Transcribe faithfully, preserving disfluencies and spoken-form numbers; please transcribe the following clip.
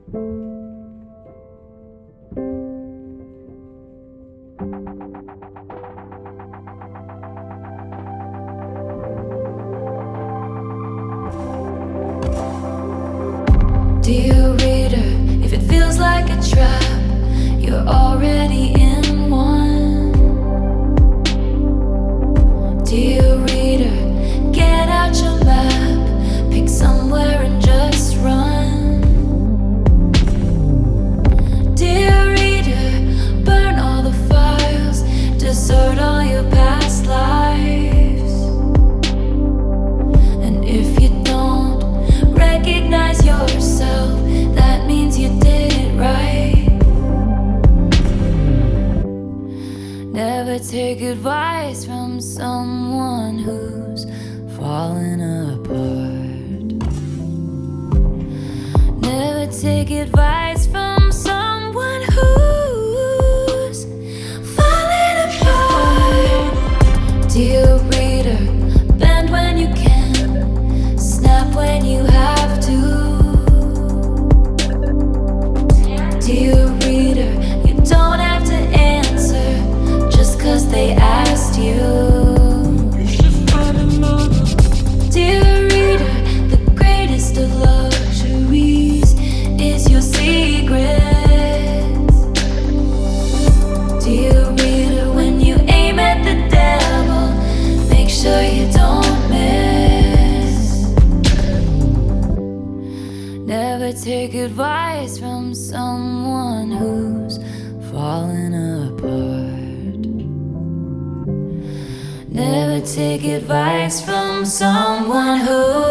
Dear reader, if it feels like a trap, you're already in one. Dear reader, get out your map, pick somewhere and just run. Dear reader, burn all the files, desert all your past lives. And if you don't recognize yourself, that means you did it right. Never take advice from someone who's falling apart. Never take advice from someone who's falling apart. Dear reader, bend when you can, snap when you have to. Dear reader, you don't have to answer just 'cause they asked you. Dear reader, the greatest of luxuries is your secrets. Dear reader, when you aim at the devil, make sure you don't miss. Never take advice from someone who's falling apart. Never take advice from someone who